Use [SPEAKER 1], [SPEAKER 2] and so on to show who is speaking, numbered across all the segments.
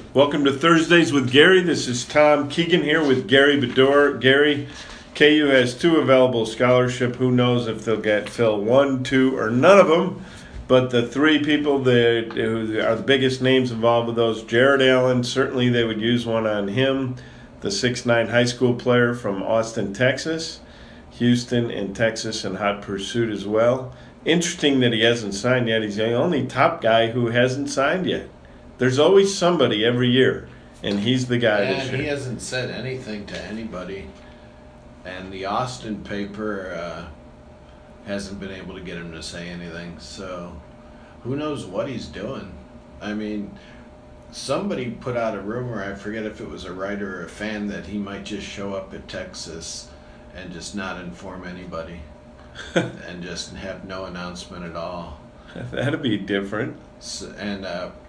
[SPEAKER 1] Welcome to Thursdays with Gary. This is Tom Keegan here with Gary Bedore. Gary, KU has 2 available scholarship. Who knows if they'll get Phil 1, 2, or none of them. But the 3 people that who are the biggest names involved with those, Jared Allen, certainly they would use one on him. The 6'9" high school player from Austin, Texas. Houston and Texas in hot pursuit as well. Interesting that he hasn't signed yet. He's the only top guy who hasn't signed yet. There's always somebody every year, and he's the guy this year.
[SPEAKER 2] And he hasn't said anything to anybody. And the Austin paper hasn't been able to get him to say anything. So who knows what he's doing. I mean, somebody put out a rumor, I forget if it was a writer or a fan, that he might just show up at Texas and just not inform anybody and just have no announcement at all.
[SPEAKER 1] That'd be different.
[SPEAKER 2] So, and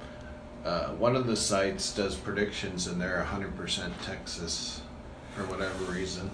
[SPEAKER 2] one of the sites does predictions, and they're 100% Texas for whatever reason.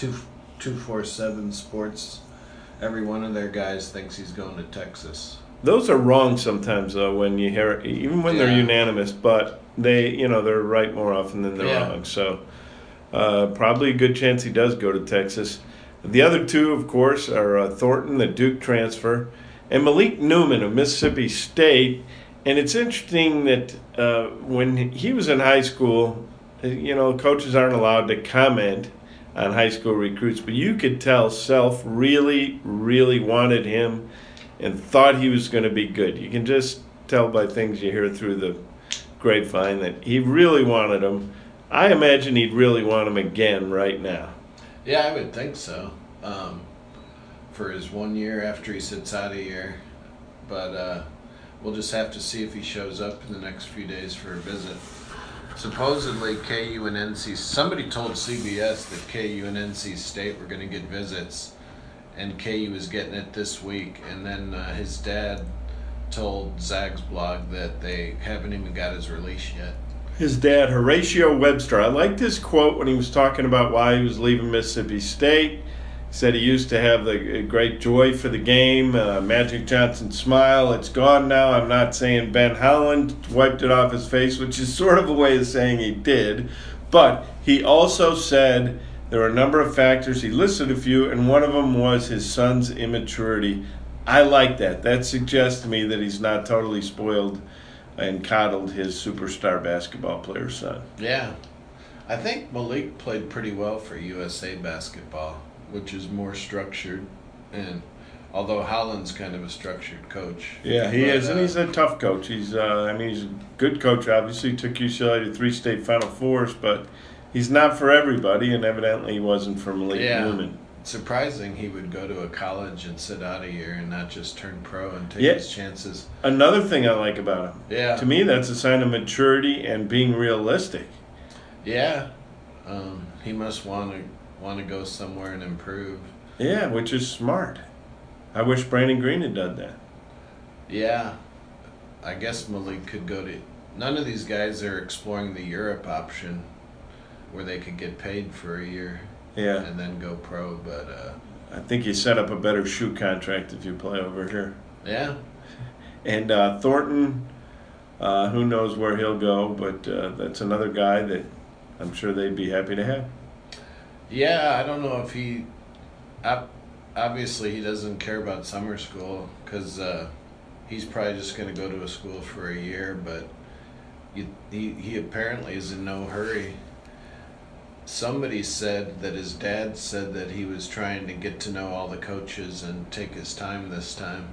[SPEAKER 2] 247 Sports, every one of their guys thinks he's going to Texas.
[SPEAKER 1] Those are wrong sometimes, though, when you hear, even when they're unanimous. But they're right more often than they're wrong. So probably a good chance he does go to Texas. The other 2, of course, are Thornton, the Duke transfer, and Malik Newman of Mississippi State. And it's interesting that when he was in high school, coaches aren't allowed to comment on high school recruits, but you could tell Self really, really wanted him and thought he was going to be good. You can just tell by things you hear through the grapevine that he really wanted him. I imagine he'd really want him again right now.
[SPEAKER 2] Yeah, I would think so. For his 1 year after he sits out a year. But we'll just have to see if he shows up in the next few days for a visit. Supposedly, KU and NC... Somebody told CBS that KU and NC State were going to get visits, and KU was getting it this week. And then his dad told Zag's blog that they haven't even got his release yet.
[SPEAKER 1] His dad, Horatio Webster. I liked his quote when he was talking about why he was leaving Mississippi State. He said he used to have the great joy for the game, Magic Johnson smile. It's gone now. I'm not saying Ben Howland wiped it off his face, which is sort of a way of saying he did. But he also said there were a number of factors. He listed a few, and one of them was his son's immaturity. I like that. That suggests to me that he's not totally spoiled and coddled his superstar basketball player's son.
[SPEAKER 2] Yeah. I think Malik played pretty well for USA basketball, which is more structured. And although Howland's kind of a structured coach.
[SPEAKER 1] Yeah, he is, and he's a tough coach. He's he's a good coach, obviously. Took UCLA to 3 state Final Fours, but he's not for everybody, and evidently he wasn't for Malik Newman.
[SPEAKER 2] Surprising he would go to a college and sit out a year and not just turn pro and take his chances.
[SPEAKER 1] Another thing I like about him.
[SPEAKER 2] Yeah.
[SPEAKER 1] To me, that's a sign of maturity and being realistic.
[SPEAKER 2] Yeah. He must want to go somewhere and improve.
[SPEAKER 1] Yeah, which is smart. I wish Brandon Green had done that.
[SPEAKER 2] Yeah. I guess Malik could go to... None of these guys are exploring the Europe option where they could get paid for a year.
[SPEAKER 1] Yeah.
[SPEAKER 2] And then go pro, but...
[SPEAKER 1] I think you set up a better shoe contract if you play over here.
[SPEAKER 2] Yeah.
[SPEAKER 1] And Thornton, who knows where he'll go, but that's another guy that I'm sure they'd be happy to have.
[SPEAKER 2] Yeah, I don't know if he... Obviously, he doesn't care about summer school because he's probably just going to go to a school for a year, but he apparently is in no hurry. Somebody said that his dad said that he was trying to get to know all the coaches and take his time this time.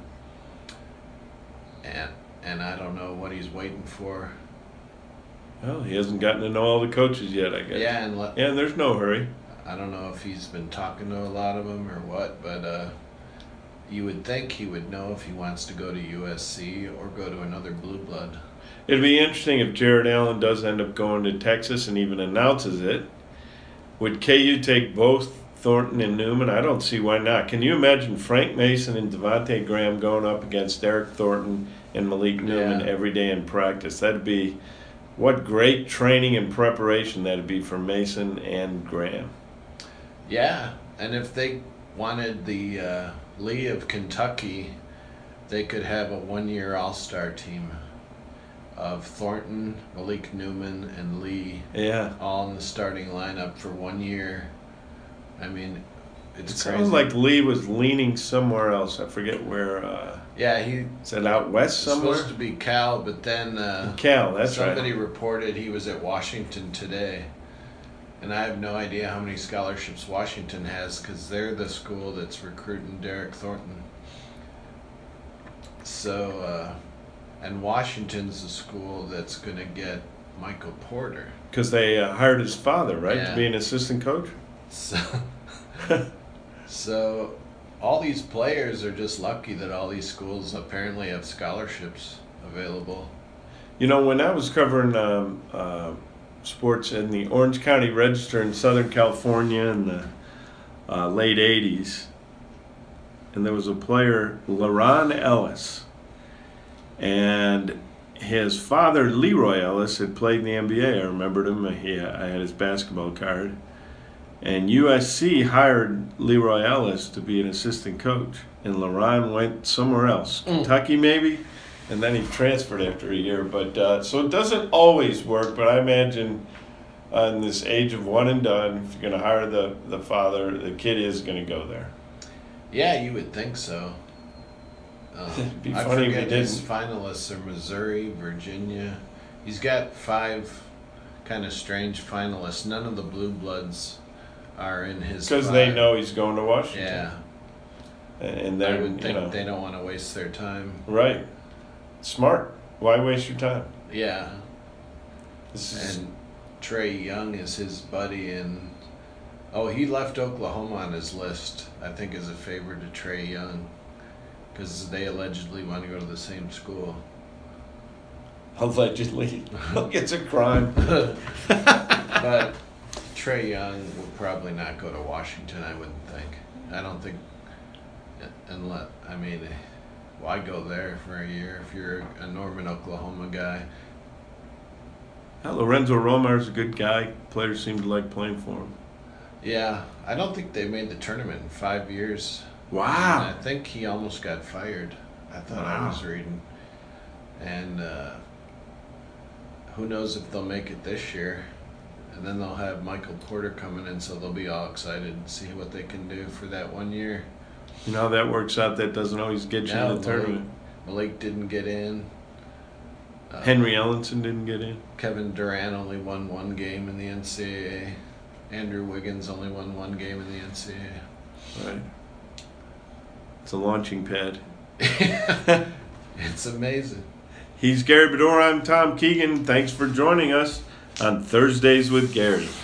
[SPEAKER 2] And I don't know what he's waiting for.
[SPEAKER 1] Well, he hasn't gotten to know all the coaches yet, I guess.
[SPEAKER 2] Yeah,
[SPEAKER 1] and there's no hurry.
[SPEAKER 2] I don't know if he's been talking to a lot of them or what, but you would think he would know if he wants to go to USC or go to another blue blood.
[SPEAKER 1] It'd be interesting if Jared Allen does end up going to Texas and even announces it. Would KU take both Thornton and Newman? I don't see why not. Can you imagine Frank Mason and Devontae Graham going up against Eric Thornton and Malik Newman every day in practice? That'd be, what great training and preparation that'd be for Mason and Graham.
[SPEAKER 2] Yeah, and if they wanted the Lee of Kentucky, they could have a 1-year all-star team. of Thornton, Malik Newman, and Lee.
[SPEAKER 1] Yeah.
[SPEAKER 2] All in the starting lineup for 1 year. I mean,
[SPEAKER 1] it sounds like Lee was leaning somewhere else. I forget where.
[SPEAKER 2] He
[SPEAKER 1] said out west somewhere.
[SPEAKER 2] Supposed to be Cal, but then
[SPEAKER 1] Cal. That's
[SPEAKER 2] somebody reported he was at Washington today, and I have no idea how many scholarships Washington has because they're the school that's recruiting Derek Thornton. So, and Washington's the school that's going to get Michael Porter
[SPEAKER 1] because they hired his father, right, to be an assistant coach.
[SPEAKER 2] So all these players are just lucky that all these schools apparently have scholarships available.
[SPEAKER 1] You know, when I was covering sports in the Orange County Register in Southern California in the late 80s, and there was a player, LaRon Ellis, and his father, Leroy Ellis, had played in the NBA. I remembered him. I had his basketball card. And USC hired Leroy Ellis to be an assistant coach. And LaRon went somewhere else, Kentucky maybe, and then he transferred after a year. But so it doesn't always work, but I imagine in this age of one and done, if you're going to hire the father, the kid is going to go there.
[SPEAKER 2] Yeah, you would think so.
[SPEAKER 1] It'd be
[SPEAKER 2] I
[SPEAKER 1] funny
[SPEAKER 2] forget
[SPEAKER 1] if he
[SPEAKER 2] his
[SPEAKER 1] didn't.
[SPEAKER 2] finalists are Missouri, Virginia. He's got 5 kind of strange finalists. None of the Blue Bloods are in his.
[SPEAKER 1] Because they know he's going to Washington.
[SPEAKER 2] Yeah.
[SPEAKER 1] And then,
[SPEAKER 2] I would think they don't want to waste their time.
[SPEAKER 1] Right. Smart. Why waste your time?
[SPEAKER 2] Yeah. And Trey Young is his buddy, and he left Oklahoma on his list, I think, as a favor to Trey Young, because they allegedly want to go to the same school.
[SPEAKER 1] Allegedly. It's a crime.
[SPEAKER 2] But Trey Young would probably not go to Washington, I wouldn't think. I don't think, why go there for a year if you're a Norman, Oklahoma guy?
[SPEAKER 1] Lorenzo Romar's a good guy. Players seem to like playing for him.
[SPEAKER 2] Yeah, I don't think they made the tournament in 5 years.
[SPEAKER 1] Wow.
[SPEAKER 2] And I think he almost got fired. I thought I was reading. And who knows if they'll make it this year. And then they'll have Michael Porter coming in, so they'll be all excited to see what they can do for that 1 year.
[SPEAKER 1] You know how that works out. That doesn't always get you in the tournament.
[SPEAKER 2] Malik didn't get in.
[SPEAKER 1] Henry Ellenson didn't get in.
[SPEAKER 2] Kevin Durant only won 1 game in the NCAA. Andrew Wiggins only won 1 game in the NCAA.
[SPEAKER 1] Right. It's a launching pad.
[SPEAKER 2] It's amazing.
[SPEAKER 1] He's Gary Bedore. I'm Tom Keegan. Thanks for joining us on Thursdays with Gary.